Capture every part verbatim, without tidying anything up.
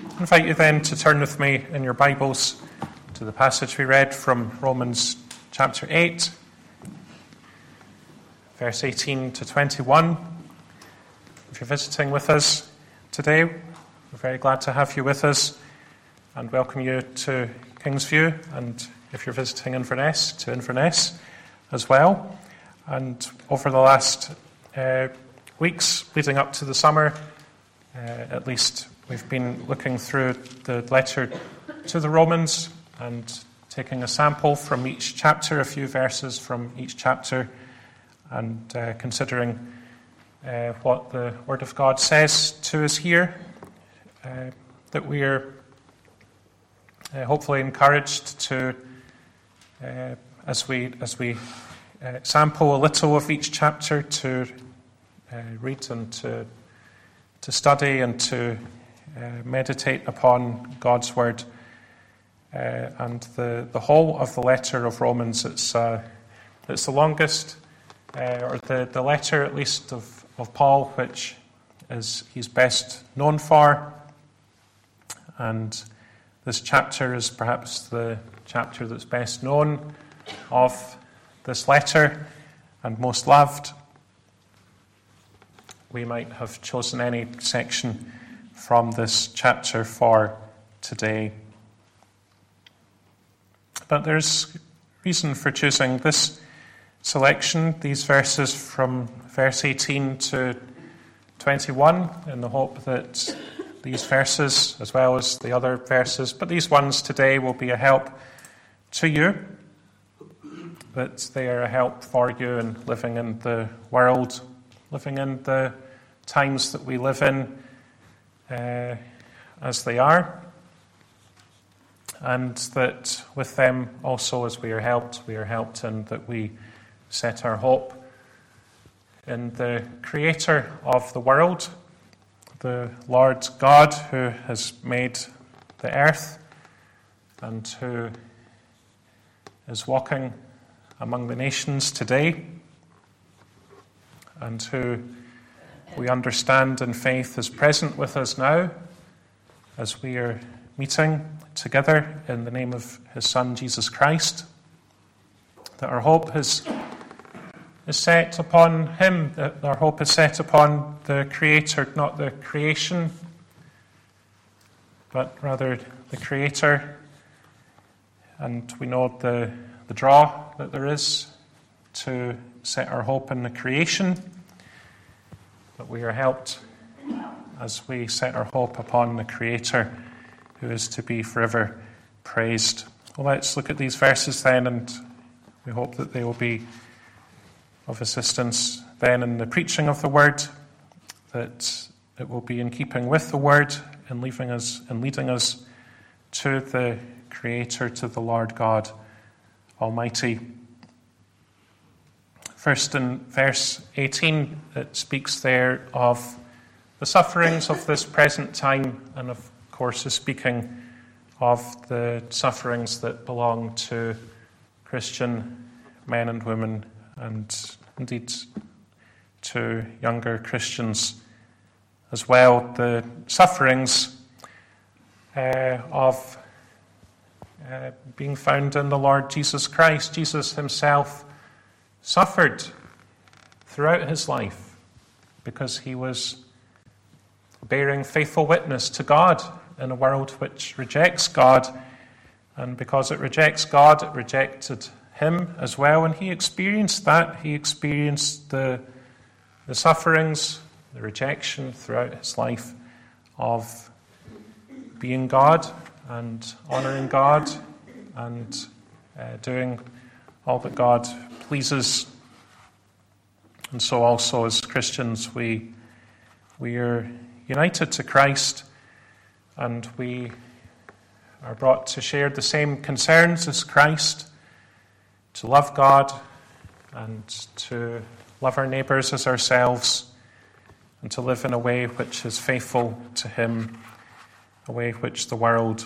I invite you then to turn with me in your Bibles to the passage we read from Romans chapter eight, verse eighteen to twenty-one. If you're visiting with us today, we're very glad to have you with us and welcome you to Kingsview, and if you're visiting Inverness, to Inverness as well. And over the last uh, weeks leading up to the summer, uh, at least we've been looking through the letter to the Romans and taking a sample from each chapter, a few verses from each chapter, and uh, considering uh, what the Word of God says to us here, uh, that we are uh, hopefully encouraged to, uh, as we as we uh, sample a little of each chapter, to uh, read and to to study and to uh, meditate upon God's Word. Uh, and the, the whole of the letter of Romans, it's uh, it's the longest, uh, or the, the letter at least of, of Paul, which is he's best known for. And this chapter is perhaps the chapter that's best known of this letter and most loved. We might have chosen any section from this chapter for today. But there's reason for choosing this selection, these verses from verse eighteen to twenty-one, in the hope that these verses, as well as the other verses, but these ones today will be a help to you, that they are a help for you in living in the world, living in the times that we live in uh, as they are. And that with them also, as we are helped, we are helped in that we set our hope in the Creator of the world, the Lord God who has made the earth and who is walking among the nations today, and who we understand in faith is present with us now as we are meeting together in the name of his Son, Jesus Christ, that our hope is, is set upon him, that our hope is set upon the Creator, not the creation, but rather the Creator. And we know the, the draw that there is to set our hope in the creation, but we are helped as we set our hope upon the Creator, who is to be forever praised. Well, let's look at these verses then, and we hope that they will be of assistance then in the preaching of the Word, that it will be in keeping with the Word and leaving us and leading us to the Creator, to the Lord God Almighty. First, in verse eighteen, it speaks there of the sufferings of this present time, and of course is speaking of the sufferings that belong to Christian men and women, and indeed to younger Christians as well. The sufferings uh, of uh, being found in the Lord Jesus Christ. Jesus himself suffered throughout his life because he was bearing faithful witness to God in a world which rejects God, and because it rejects God, it rejected him as well, and he experienced that. He experienced the, the sufferings, the rejection throughout his life of being God and honouring God and uh, doing all that God pleases. And so also as Christians, we we are united to Christ, and we are brought to share the same concerns as Christ, to love God and to love our neighbours as ourselves, and to live in a way which is faithful to him, a way which the world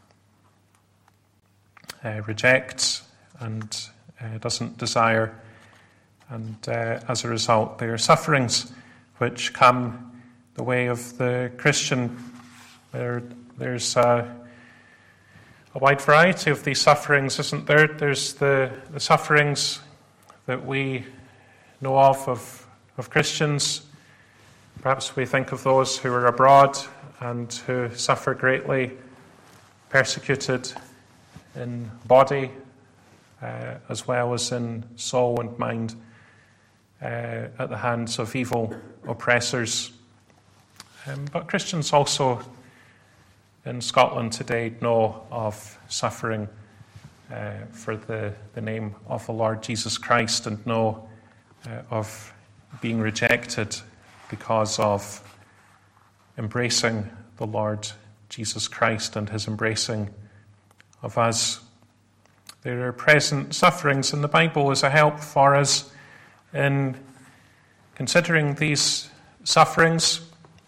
uh, rejects and uh, doesn't desire. And uh, as a result, there are sufferings which come the way of the Christian. There there's a, a wide variety of these sufferings, isn't there? There's the, the sufferings that we know of, of of Christians. Perhaps we think of those who are abroad and who suffer greatly, persecuted in body uh, as well as in soul and mind uh, at the hands of evil oppressors. Um, but Christians also in Scotland today know of suffering uh, for the, the name of the Lord Jesus Christ, and know uh, of being rejected because of embracing the Lord Jesus Christ and his embracing of us. There are present sufferings, and the Bible is a help for us in considering these sufferings.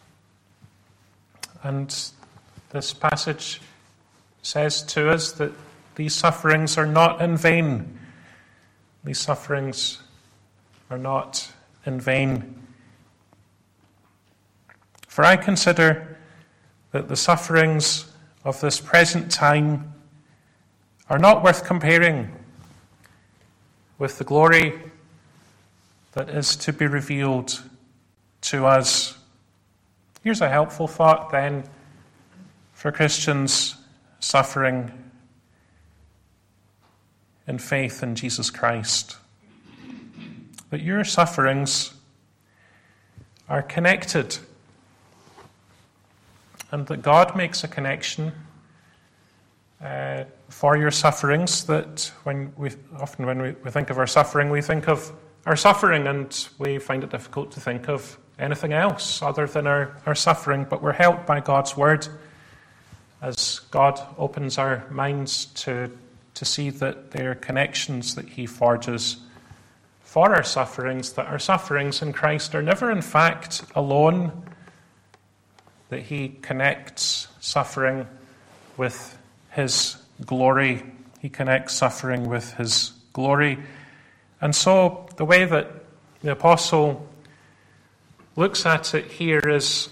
And this passage says to us that these sufferings are not in vain. These sufferings are not in vain. For I consider that the sufferings of this present time are not worth comparing with the glory that is to be revealed to us. Here's a helpful thought then for Christians suffering in faith in Jesus Christ. That your sufferings are connected, and that God makes a connection uh, for your sufferings, that when we often when we, we think of our suffering, we think of our suffering, and we find it difficult to think of anything else other than our, our suffering, but we're helped by God's word as God opens our minds to, to see that there are connections that he forges for our sufferings, that our sufferings in Christ are never in fact alone, that he connects suffering with his glory. He connects suffering with his glory. And so the way that the apostle looks at it here is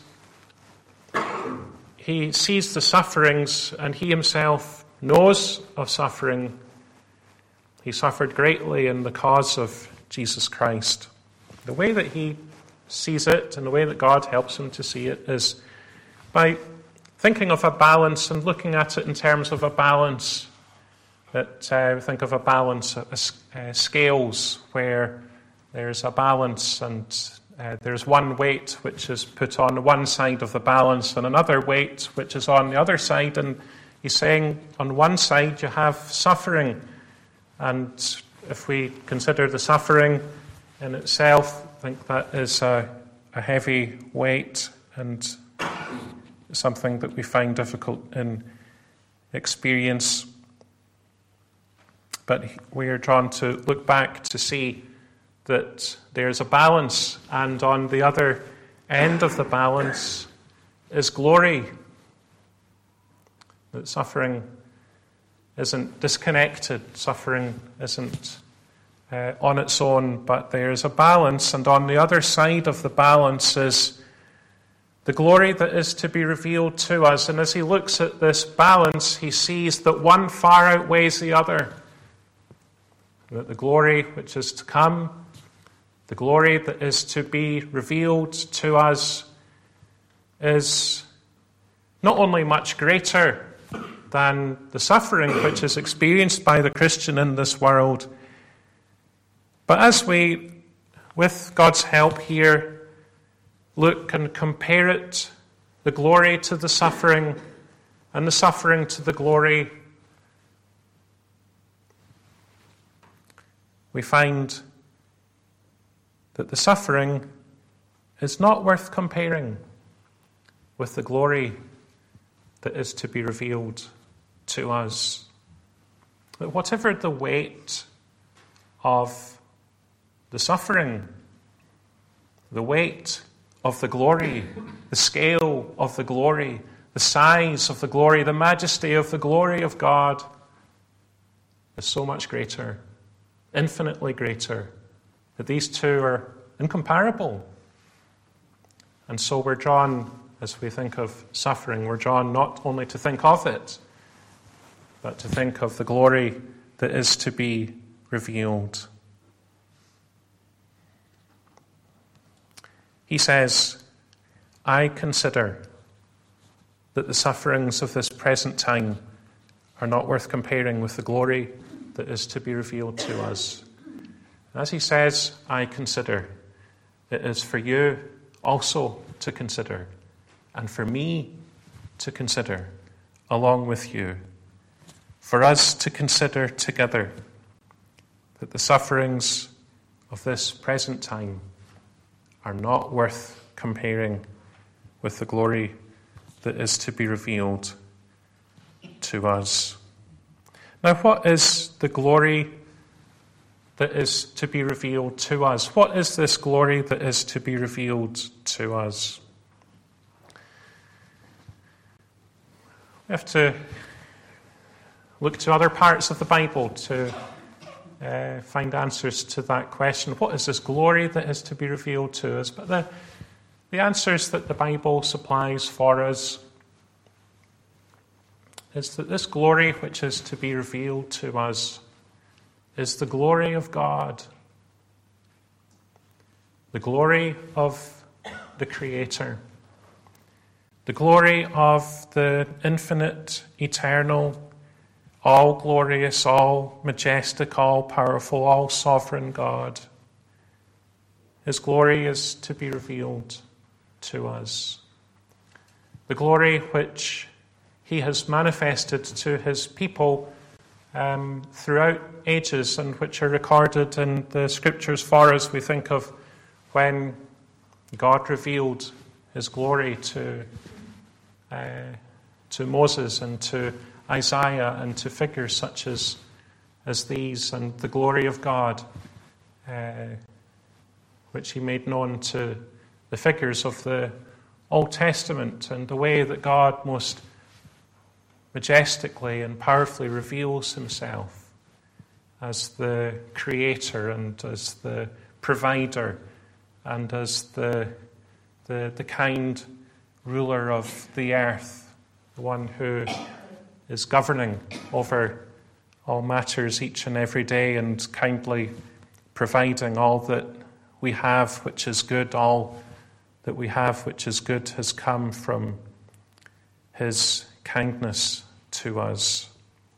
he sees the sufferings, and he himself knows of suffering. He suffered greatly in the cause of Jesus Christ. The way that he sees it, and the way that God helps him to see it, is by thinking of a balance and looking at it in terms of a balance. That uh, think of a balance, uh, uh, scales, where there's a balance, and uh, there's one weight which is put on one side of the balance and another weight which is on the other side. And he's saying on one side you have suffering, and if we consider the suffering in itself, I think that is a, a heavy weight and something that we find difficult in experience. But we are drawn to look back to see that there's a balance, and on the other end of the balance is glory. That suffering isn't disconnected, suffering isn't uh, on its own, but there's a balance, and on the other side of the balance is the glory that is to be revealed to us. And as he looks at this balance, he sees that one far outweighs the other. That the glory which is to come, the glory that is to be revealed to us, is not only much greater than the suffering which is experienced by the Christian in this world, but as we, with God's help here, look and compare it, the glory to the suffering, and the suffering to the glory, we find that the suffering is not worth comparing with the glory that is to be revealed to us. That whatever the weight of the suffering, the weight of the glory, the scale of the glory, the size of the glory, the majesty of the glory of God is so much greater, infinitely greater, that these two are incomparable. And so we're drawn as we think of suffering, we're drawn not only to think of it, but to think of the glory that is to be revealed. He says, I consider that the sufferings of this present time are not worth comparing with the glory that is to be revealed to us. As he says, I consider, it is for you also to consider, and for me to consider along with you, for us to consider together that the sufferings of this present time are not worth comparing with the glory that is to be revealed to us. Now, what is the glory that is to be revealed to us? What is this glory that is to be revealed to us? We have to look to other parts of the Bible to uh, find answers to that question. What is this glory that is to be revealed to us? But the, the answers that the Bible supplies for us is that this glory which is to be revealed to us is the glory of God, the glory of the Creator, the glory of the infinite, eternal, all glorious, all majestic, all powerful, all sovereign God. His glory is to be revealed to us. The glory which he has manifested to his people um, throughout ages and which are recorded in the scriptures for us. We think of when God revealed his glory to uh, to Moses and to Isaiah and to figures such as, as these, and the glory of God, uh, which he made known to the figures of the Old Testament, and the way that God most majestically and powerfully reveals himself as the creator and as the provider and as the, the, the kind ruler of the earth, the one who is governing over all matters each and every day and kindly providing all that we have which is good. All that we have which is good has come from his kindness to us.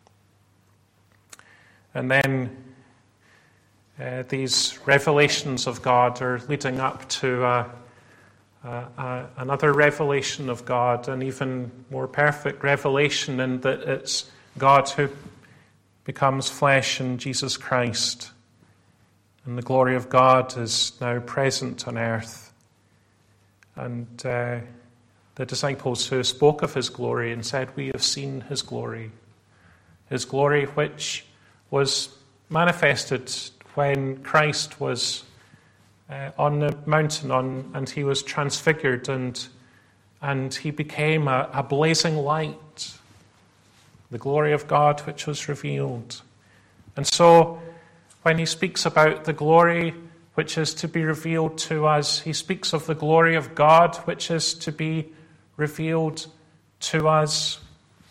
And then uh, these revelations of God are leading up to uh, uh, uh, another revelation of God, an even more perfect revelation, in that it's God who becomes flesh in Jesus Christ. And the glory of God is now present on earth. And uh, the disciples who spoke of his glory and said, we have seen his glory. His glory which was manifested when Christ was uh, on the mountain on, and he was transfigured and, and he became a, a blazing light. The glory of God which was revealed. And so when he speaks about the glory which is to be revealed to us, he speaks of the glory of God which is to be revealed to us.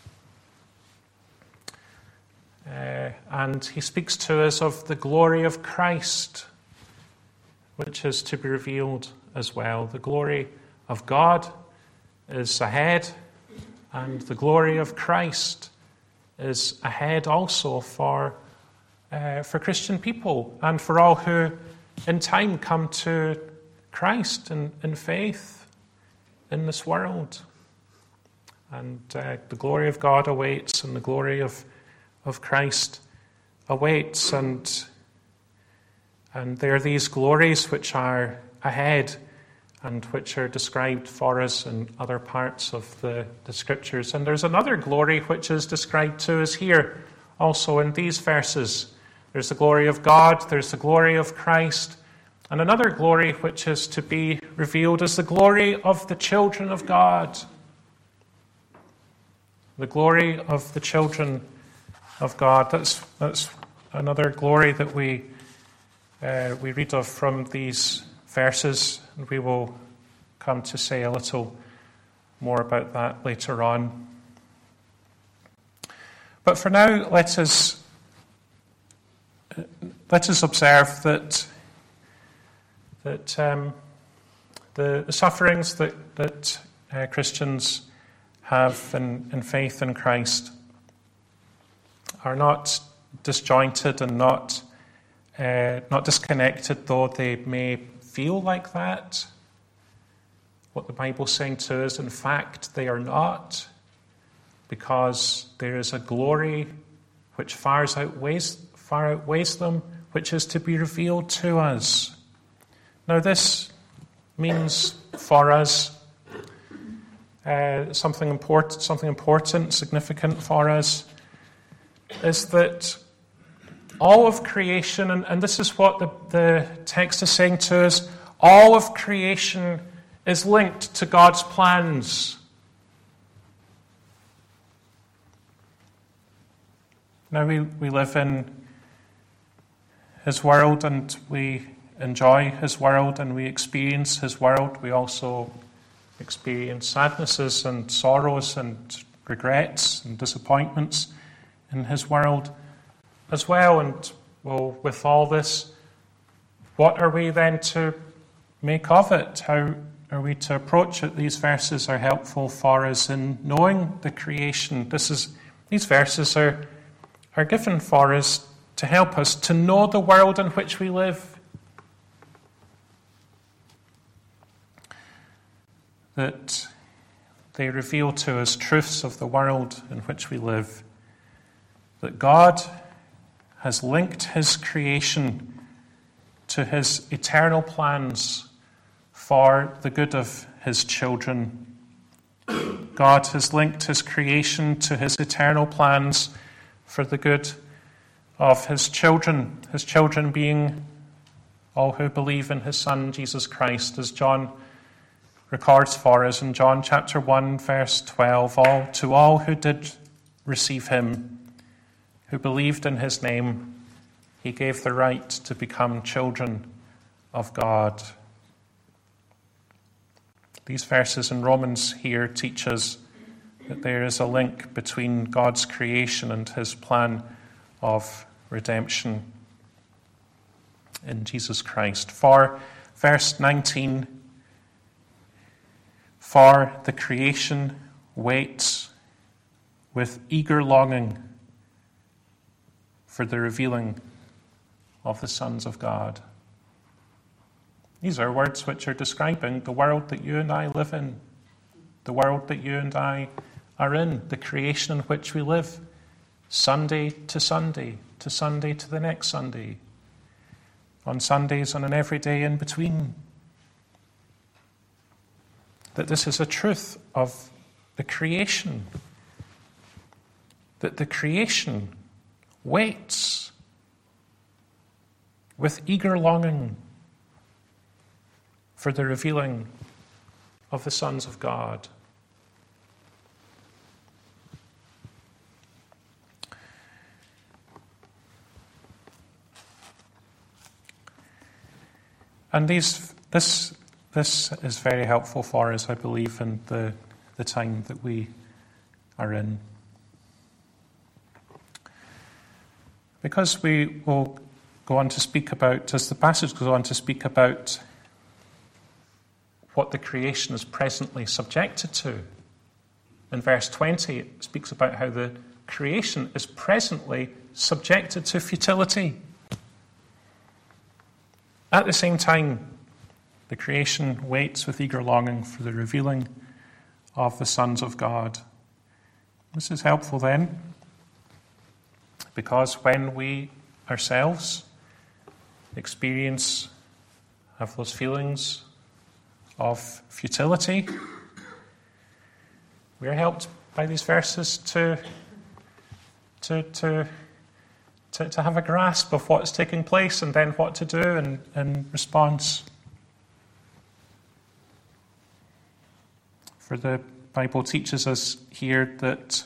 Uh, and he speaks to us of the glory of Christ, which is to be revealed as well. The glory of God is ahead, and the glory of Christ is ahead also for, uh, for Christian people and for all who in time come to Christ in, in faith in this world. And uh, the glory of God awaits, and the glory of of Christ awaits, and and there are these glories which are ahead and which are described for us in other parts of the, the scriptures. And there's another glory which is described to us here also in these verses. There's the glory of God, there's the glory of Christ, and another glory which is to be revealed is the glory of the children of God. The glory of the children of God. That's that's another glory that we uh, we read of from these verses, and we will come to say a little more about that later on. But for now, let us let us observe that that um, the, the sufferings that that uh, Christians have in, in faith in Christ are not disjointed and not uh, not disconnected, though they may feel like that. What the Bible's saying to us, in fact, they are not, because there is a glory which far outweighs, far outweighs them, which is to be revealed to us. Now, this means for us uh, something important, something important, significant for us, is that all of creation, and, and this is what the, the text is saying to us, all of creation is linked to God's plans. Now we, we live in His world and we enjoy His world and we experience His world. We also experience sadnesses and sorrows and regrets and disappointments in His world as well. And well, with all this, what are we then to make of it? How are we to approach it? These verses are helpful for us in knowing the creation. This is these verses are are given for us to help us to know the world in which we live. That they reveal to us truths of the world in which we live. That God has linked His creation to His eternal plans for the good of His children. God has linked His creation to His eternal plans for the good of His children, His children being all who believe in His Son, Jesus Christ, as John records for us in John chapter one, verse twelve, all to all who did receive Him, who believed in His name, He gave the right to become children of God. These verses in Romans here teach us that there is a link between God's creation and His plan of redemption in Jesus Christ. For verse nineteen, for the creation waits with eager longing for the revealing of the sons of God. These are words which are describing the world that you and I live in, the world that you and I are in, the creation in which we live, Sunday to Sunday, to Sunday to the next Sunday, on Sundays and on every day in between. That this is a truth of the creation, that the creation waits with eager longing for the revealing of the sons of God. And these, this, this is very helpful for us, I believe, in the, the time that we are in. Because we will go on to speak about, as the passage goes on to speak about what the creation is presently subjected to. In verse twenty, it speaks about how the creation is presently subjected to futility. At the same time, the creation waits with eager longing for the revealing of the sons of God. This is helpful then, because when we ourselves experience, have those feelings of futility, we are helped by these verses to, to, to, to, to have a grasp of what's taking place and then what to do in, in response. For the Bible teaches us here that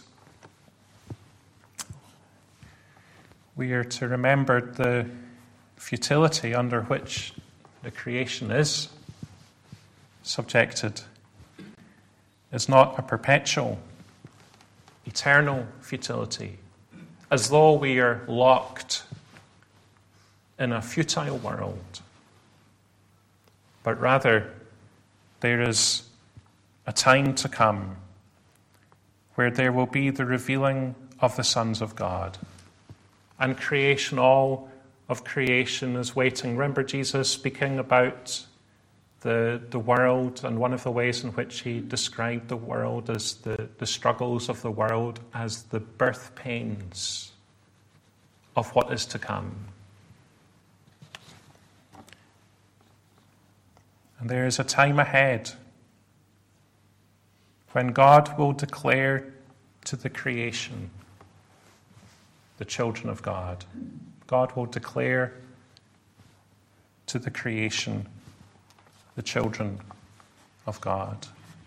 we are to remember the futility under which the creation is subjected. is not a perpetual, eternal futility, as though we are locked in a futile world, but rather there is a time to come where there will be the revealing of the sons of God, and creation, all of creation is waiting. Remember Jesus speaking about the, the world, and one of the ways in which he described the world as the, the struggles of the world as the birth pains of what is to come. And there is a time ahead when God will declare to the creation, the children of God. God will declare to the creation, the children of God.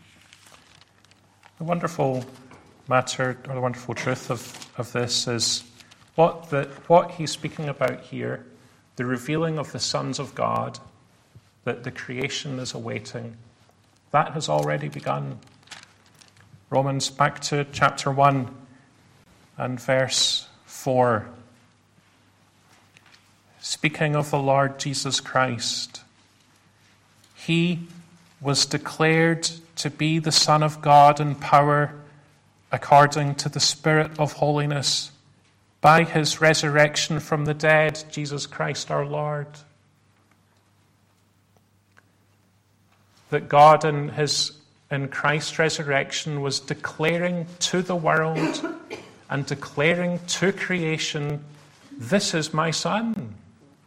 The wonderful matter, or the wonderful truth of, of this is what, the, what he's speaking about here, the revealing of the sons of God, that the creation is awaiting, that has already begun. Romans, back to chapter one and verse four. Speaking of the Lord Jesus Christ, he was declared to be the Son of God in power according to the Spirit of holiness by his resurrection from the dead, Jesus Christ our Lord. That God in his in Christ's resurrection was declaring to the world and declaring to creation, this is my Son.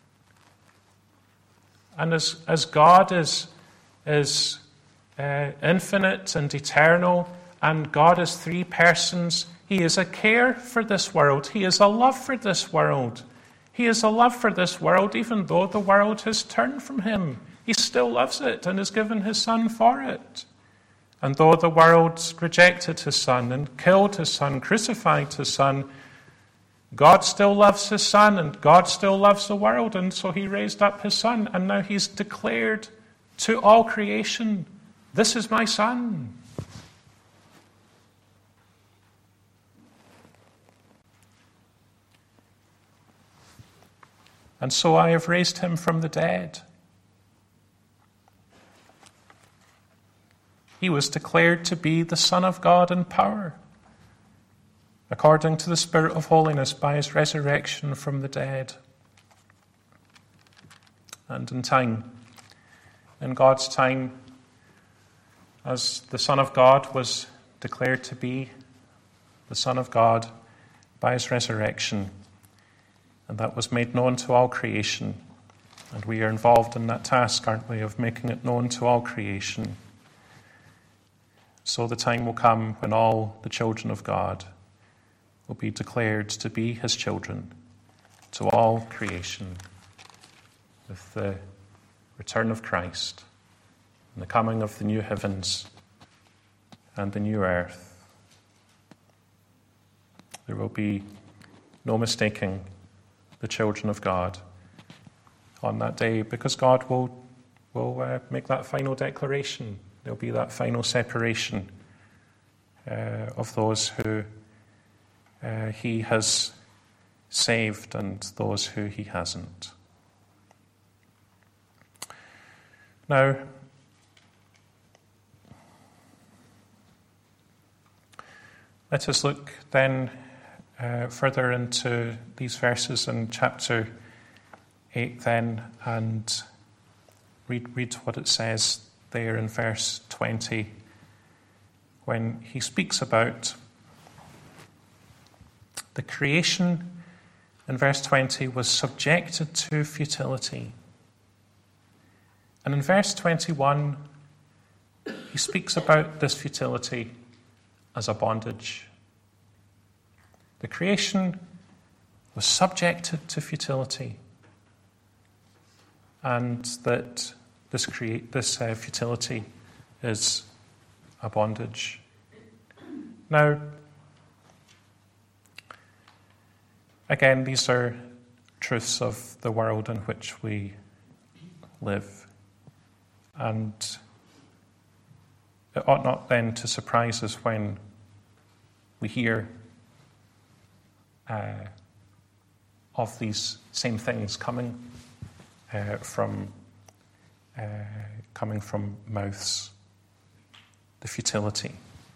And as, as God is, is uh, infinite and eternal, and God is three persons, he is a care for this world. He is a love for this world. He is a love for this world even though the world has turned from him. He still loves it and has given his Son for it. And though the world rejected his Son and killed his Son, crucified his Son, God still loves his Son and God still loves the world, and so he raised up his Son, and now he's declared to all creation, this is my Son. And so I have raised him from the dead. He was declared to be the Son of God in power, according to the Spirit of holiness by his resurrection from the dead. And in time, in God's time, as the Son of God was declared to be the Son of God by his resurrection, and that was made known to all creation. And we are involved in that task, aren't we, of making it known to all creation. So the time will come when all the children of God will be declared to be his children to all creation, with the return of Christ and the coming of the new heavens and the new earth. There will be no mistaking the children of God on that day, because God will, will uh, make that final declaration. There'll be that final separation uh, of those who uh, he has saved and those who he hasn't. Now, let us look then uh, further into these verses in chapter eight then, and read, read what it says there in verse twenty, when he speaks about the creation. In verse twenty, was subjected to futility. And in verse twenty-one, he speaks about this futility as a bondage. The creation was subjected to futility, and that this create this uh, futility is a bondage. Now, again, these are truths of the world in which we live. And it ought not then to surprise us when we hear uh, of these same things coming uh, from uh, coming from mouths, the futility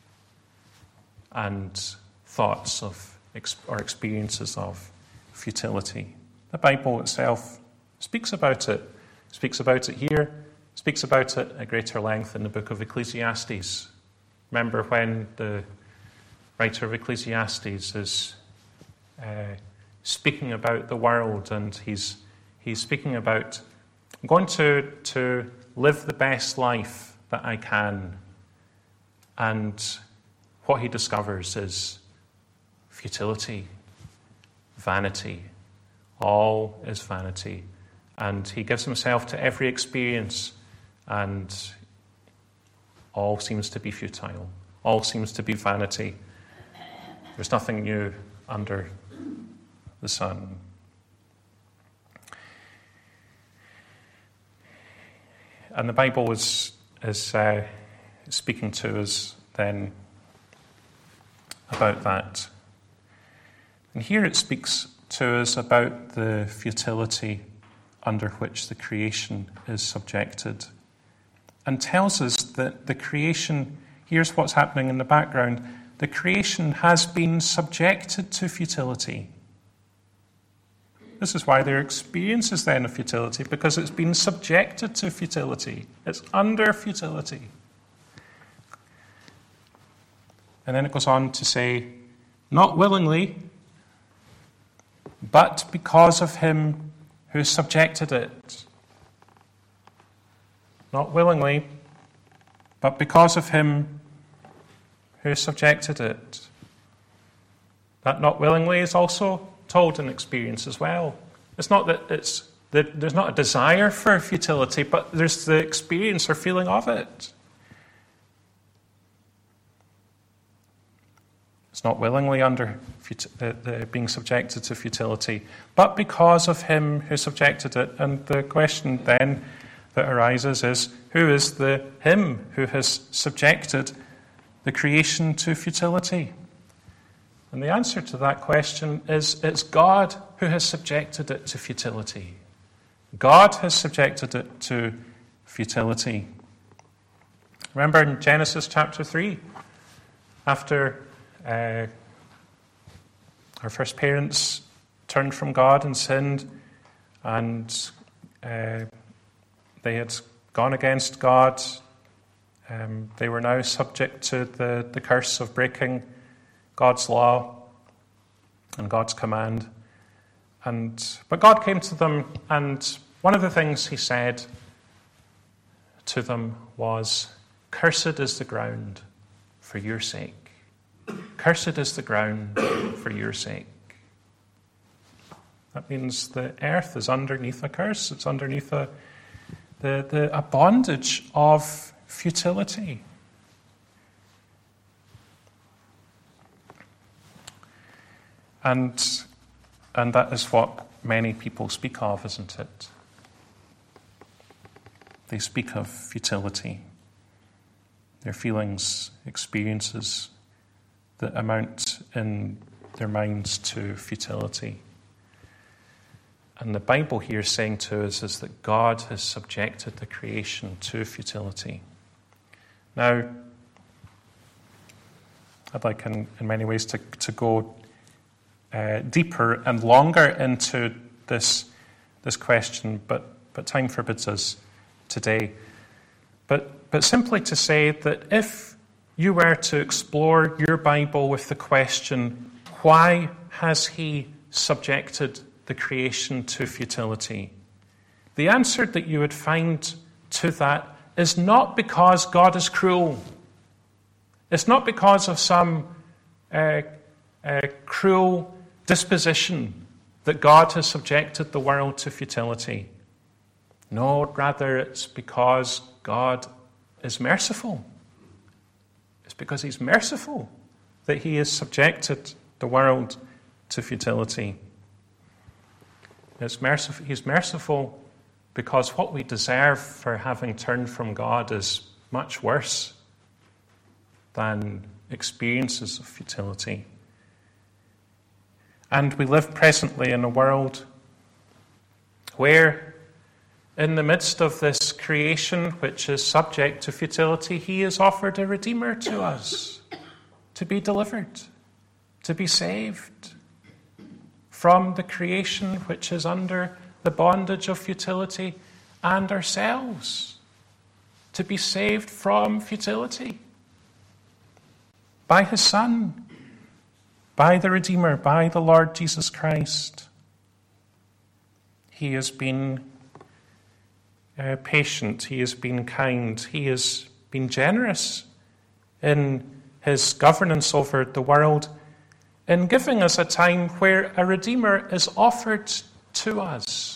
and thoughts of or experiences of futility. The Bible itself speaks about it, speaks about it here, speaks about it at greater length in the book of Ecclesiastes. Remember when the writer of Ecclesiastes is uh, speaking about the world, and he's he's speaking about, I'm going to, to live the best life that I can. And what he discovers is futility, vanity. All is vanity. And he gives himself to every experience, and all seems to be futile. All seems to be vanity. There's nothing new under the sun. And the Bible is, is uh, speaking to us then about that. And here it speaks to us about the futility under which the creation is subjected, and tells us that the creation, here's what's happening in the background, the creation has been subjected to futility. This is why there experiences then of futility, because it's been subjected to futility. It's under futility. And then it goes on to say, not willingly, but because of him who subjected it. Not willingly, but because of him who subjected it. That not willingly is also told in experience as well. It's not that it's that there's not a desire for futility, but there's the experience or feeling of it. It's not willingly under the, the being subjected to futility, but because of him who subjected it. And the question then that arises is, who is the him who has subjected the creation to futility? And the answer to that question is, it's God who has subjected it to futility. God has subjected it to futility. Remember in Genesis chapter three, after uh, our first parents turned from God and sinned, and uh, they had gone against God, um, they were now subject to the, the curse of breaking God's law and God's command. And but God came to them, and one of the things he said to them was, "Cursed is the ground for your sake. Cursed is the ground for your sake." That means the earth is underneath a curse. It's underneath a, the, the, a bondage of futility. And, and that is what many people speak of, isn't it? They speak of futility. Their feelings, experiences that amount in their minds to futility. And the Bible here is saying to us is that God has subjected the creation to futility. Now, I'd like in, in many ways to, to go uh, deeper and longer into this, this question, but, but time forbids us today. But, but simply to say that if you were to explore your Bible with the question, why has he subjected the creation to futility? The answer that you would find to that is not because God is cruel. It's not because of some uh, uh, cruel disposition that God has subjected the world to futility. No, rather it's because God is merciful. It's because he's merciful that he has subjected the world to futility. It's merciful, he's merciful because what we deserve for having turned from God is much worse than experiences of futility. And we live presently in a world where, in the midst of this creation which is subject to futility, he has offered a Redeemer to us to be delivered, to be saved from the creation which is under the bondage of futility, and ourselves to be saved from futility by his Son, by the Redeemer, by the Lord Jesus Christ. He has been uh, patient, he has been kind, he has been generous in his governance over the world, in giving us a time where a Redeemer is offered to us.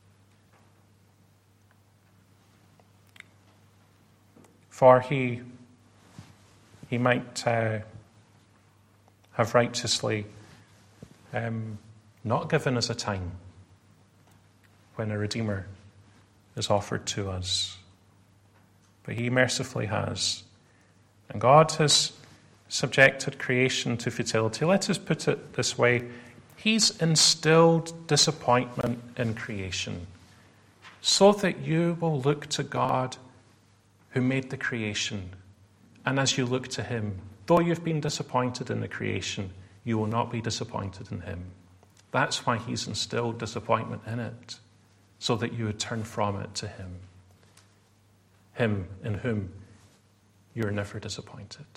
For he, he might uh, have righteously um, not given us a time when a Redeemer is offered to us. But he mercifully has. And God has subjected creation to futility. Let us put it this way. He's instilled disappointment in creation so that you will look to God who made the creation. And as you look to him, though you've been disappointed in the creation, you will not be disappointed in him. That's why he's instilled disappointment in it, so that you would turn from it to him. Him in whom you are never disappointed.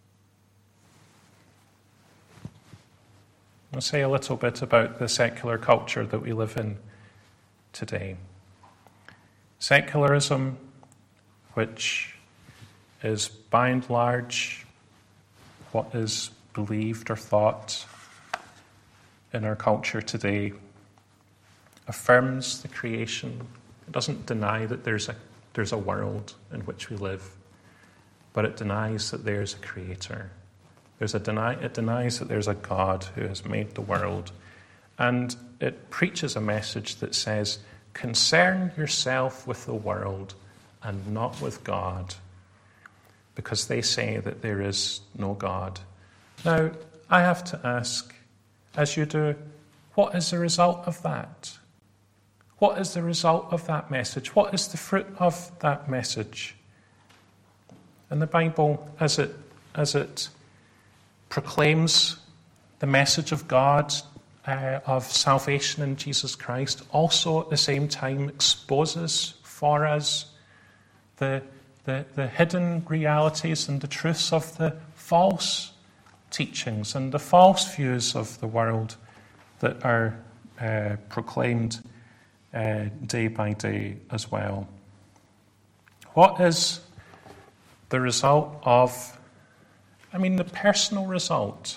I'll say a little bit about the secular culture that we live in today. Secularism, which is by and large what is believed or thought in our culture today, affirms the creation. It doesn't deny that there's a there's a world in which we live, but it denies that there's a creator. There's a deny it denies that there's a God who has made the world, and it preaches a message that says, concern yourself with the world and not with God, because they say that there is no God. Now, I have to ask, as you do, what is the result of that? What is the result of that message? What is the fruit of that message? And the Bible, as it as it proclaims the message of God, uh, of salvation in Jesus Christ, also at the same time exposes for us the, the, the hidden realities and the truths of the false teachings and the false views of the world that are uh, proclaimed uh, day by day as well. What is the result of, I mean, the personal result?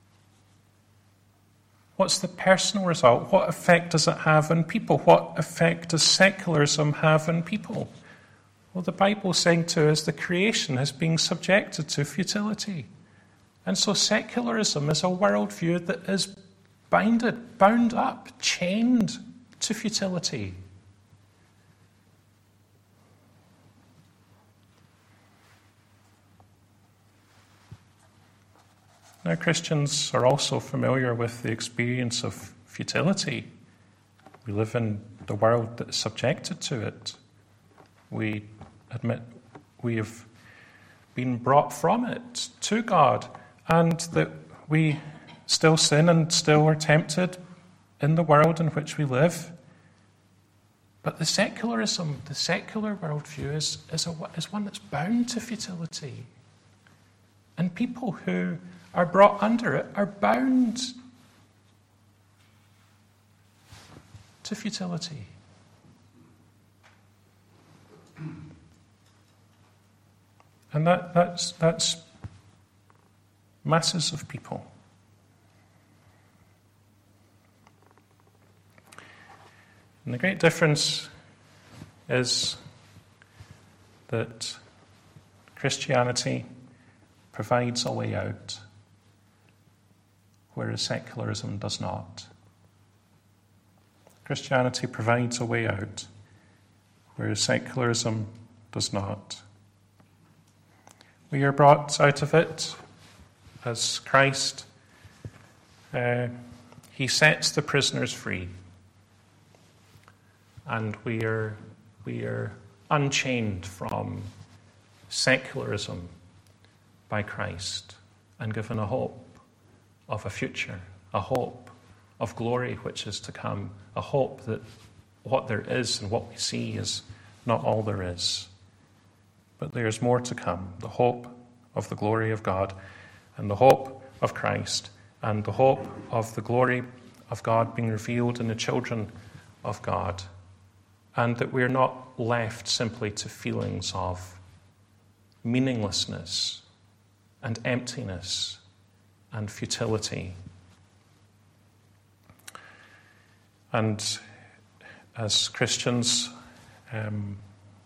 What's the personal result? What effect does it have on people? What effect does secularism have on people? Well, the Bible's saying to us the creation is being subjected to futility. And so secularism is a worldview that is bounded, bound up, chained to futility. Now, Christians are also familiar with the experience of futility. We live in the world that is subjected to it. We admit we have been brought from it to God, and that we still sin and still are tempted in the world in which we live. But the secularism, the secular worldview is, is, a, is one that's bound to futility. And people who are brought under it are bound to futility. And that, that's, that's masses of people. And the great difference is that Christianity provides a way out, whereas secularism does not. Christianity provides a way out, whereas secularism does not. We are brought out of it as Christ, uh, he sets the prisoners free. And we are, we are unchained from secularism by Christ and given a hope of a future, a hope of glory which is to come, a hope that what there is and what we see is not all there is. But there is more to come, the hope of the glory of God and the hope of Christ and the hope of the glory of God being revealed in the children of God, and that we're not left simply to feelings of meaninglessness and emptiness and futility. And as Christians, um,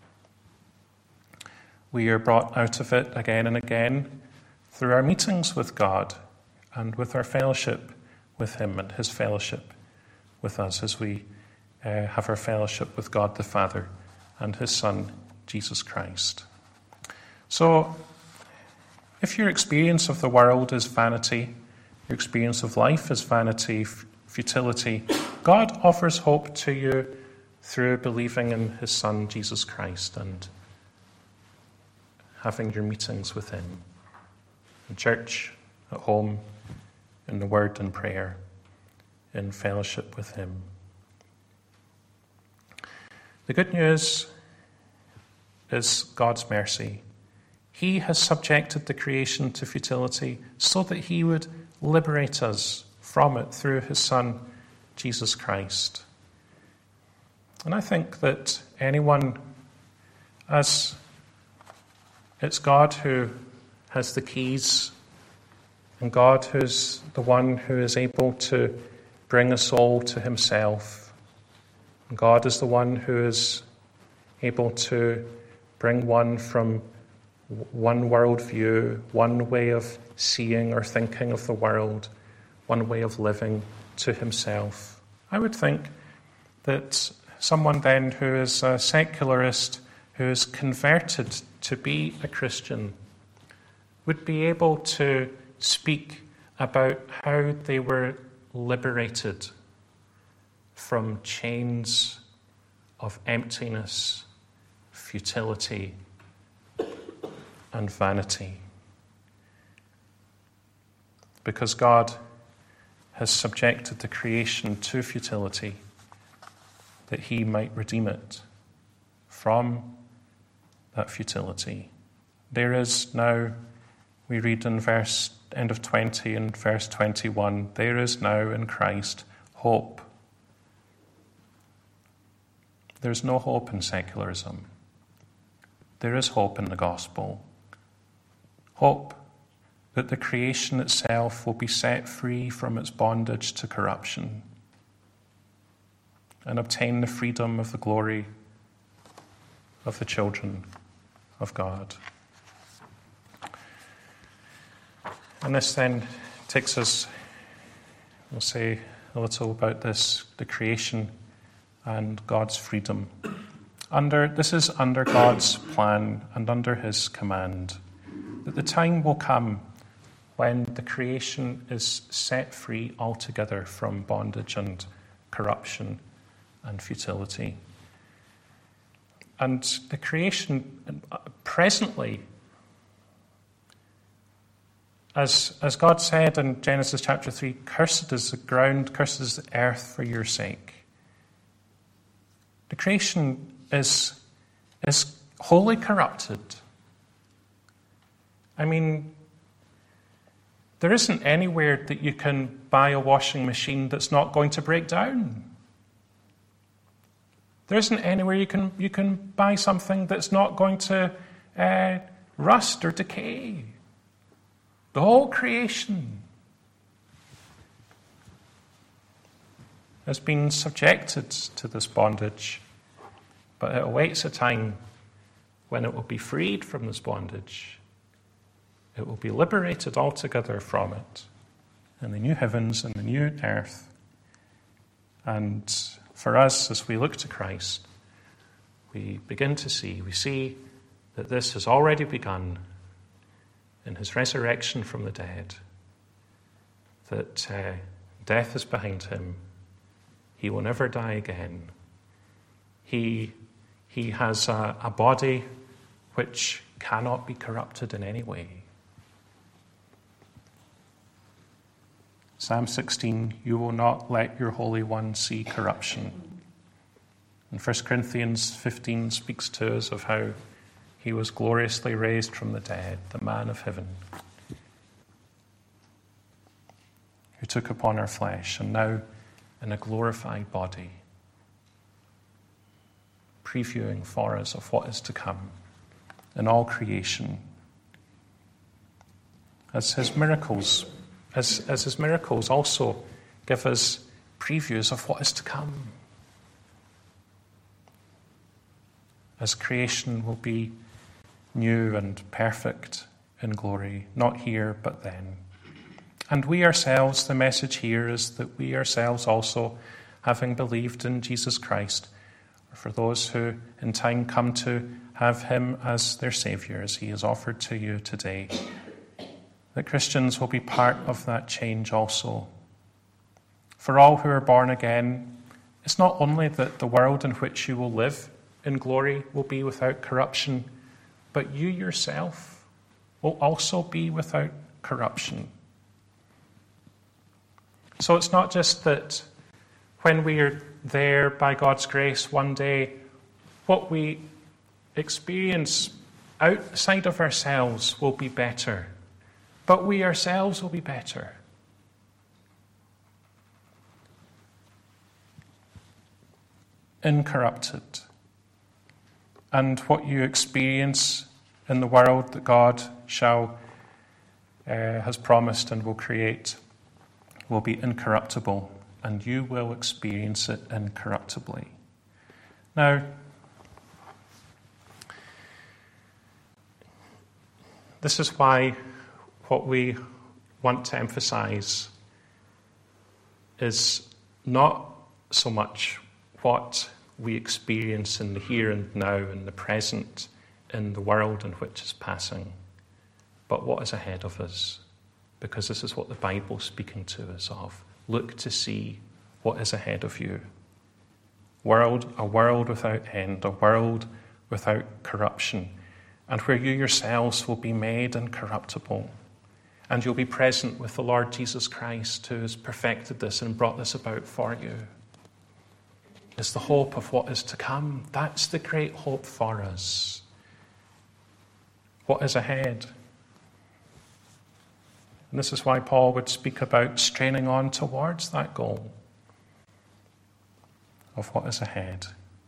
we are brought out of it again and again through our meetings with God and with our fellowship with him and his fellowship with us as we uh, have our fellowship with God the Father and his Son, Jesus Christ. So, if your experience of the world is vanity, your experience of life is vanity, f- futility, God offers hope to you through believing in his Son, Jesus Christ, and having your meetings with him in church, at home, in the word and prayer, in fellowship with him. The good news is God's mercy. He has subjected the creation to futility so that he would liberate us from it through his Son, Jesus Christ. And I think that anyone, as it's God who has the keys, and God who's the one who is able to bring us all to himself. And God is the one who is able to bring one from one worldview, one way of seeing or thinking of the world, one way of living to himself. I would think that someone then who is a secularist, who is converted to be a Christian, would be able to speak about how they were liberated from chains of emptiness, futility, and vanity. Because God has subjected the creation to futility, that he might redeem it from that futility. There is now, we read in verse end of twenty and verse twenty-one, there is now in Christ hope. There's no hope in secularism. There is hope in the gospel. Hope that the creation itself will be set free from its bondage to corruption and obtain the freedom of the glory of the children of God. And this then takes us, we'll say a little about this, the creation and God's freedom. Under This is under God's plan and under his command, that the time will come when the creation is set free altogether from bondage and corruption and futility. And the creation presently, as, as God said in Genesis chapter three, cursed is the ground, cursed is the earth for your sake. The creation is, is wholly corrupted. I mean, there isn't anywhere that you can buy a washing machine that's not going to break down. There isn't anywhere you can you can buy something that's not going to uh, rust or decay. The whole creation has been subjected to this bondage, but it awaits a time when it will be freed from this bondage. It will be liberated altogether from it in the new heavens and the new earth. And for us, as we look to Christ, we begin to see, we see that this has already begun in his resurrection from the dead, that uh, death is behind him. He will never die again. He, he has a, a body which cannot be corrupted in any way. Psalm sixteen, you will not let your Holy One see corruption. And First Corinthians fifteen speaks to us of how he was gloriously raised from the dead, the man of heaven, who took upon our flesh, and now in a glorified body, previewing for us of what is to come in all creation. As his miracles, as, as his miracles also give us previews of what is to come. As creation will be new and perfect in glory, not here but then. And we ourselves, the message here is that we ourselves also, having believed in Jesus Christ, for those who in time come to have him as their Saviour, as he is offered to you today, that Christians will be part of that change also. For all who are born again, it's not only that the world in which you will live in glory will be without corruption, but you yourself will also be without corruption. So it's not just that when we are there by God's grace one day, what we experience outside of ourselves will be better, but we ourselves will be better. Incorrupted. And what you experience in the world that God shall uh, has promised and will create will be incorruptible, and you will experience it incorruptibly. Now, this is why what we want to emphasize is not so much what we experience in the here and now, in the present, in the world in which is passing, but what is ahead of us. Because this is what the Bible is speaking to us of. Look to see what is ahead of you. World, a world without end, a world without corruption, and where you yourselves will be made incorruptible. And you'll be present with the Lord Jesus Christ, who has perfected this and brought this about for you. It's the hope of what is to come. That's the great hope for us. What is ahead? And this is why Paul would speak about straining on towards that goal of what is ahead.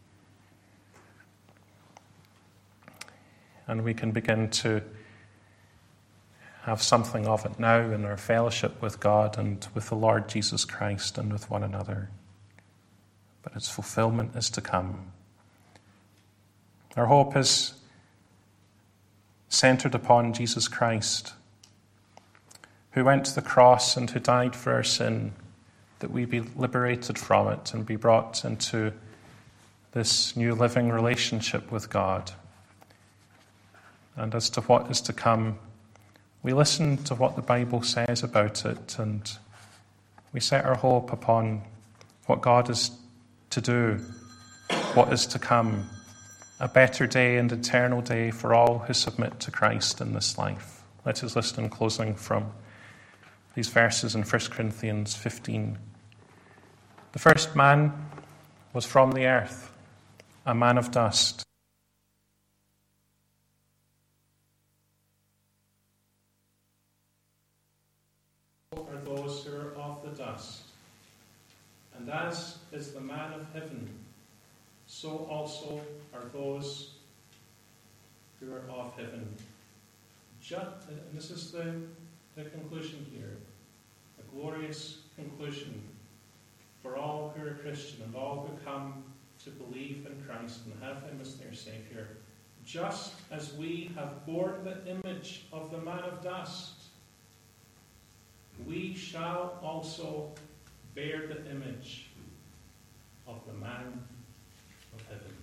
And we can begin to have something of it now in our fellowship with God and with the Lord Jesus Christ and with one another. But its fulfillment is to come. Our hope is centered upon Jesus Christ, who went to the cross and who died for our sin, that we be liberated from it and be brought into this new living relationship with God. And as to what is to come, we listen to what the Bible says about it, and we set our hope upon what God is to do, what is to come, a better day and eternal day for all who submit to Christ in this life. Let us listen in closing from these verses in First Corinthians fifteen. The first man was from the earth, a man of dust. Are those who are of the dust. And as is the man of heaven, so also are those who are of heaven. Just, and this is the, the conclusion here, a glorious conclusion for all who are Christian and all who come to believe in Christ and have him as their Saviour. Just as we have borne the image of the man of dust, we shall also bear the image of the man of heaven.